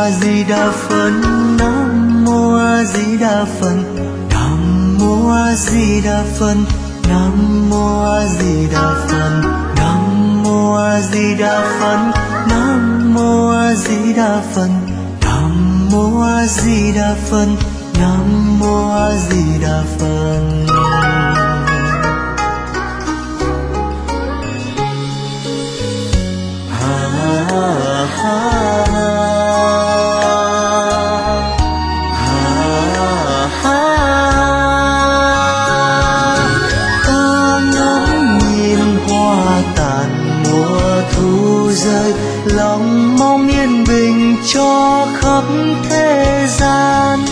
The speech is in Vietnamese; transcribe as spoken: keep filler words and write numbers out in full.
A Di Đà Phật, Nam mô A Di Đà Phật, Nam mô A Di Đà Phật, Nam mô A Di Đà Phật, Nam mô A Di Đà Phật, Nam mô A Di Đà Phật, Nam mô A Di Đà Phật, Nam mô A Di Đà Phật.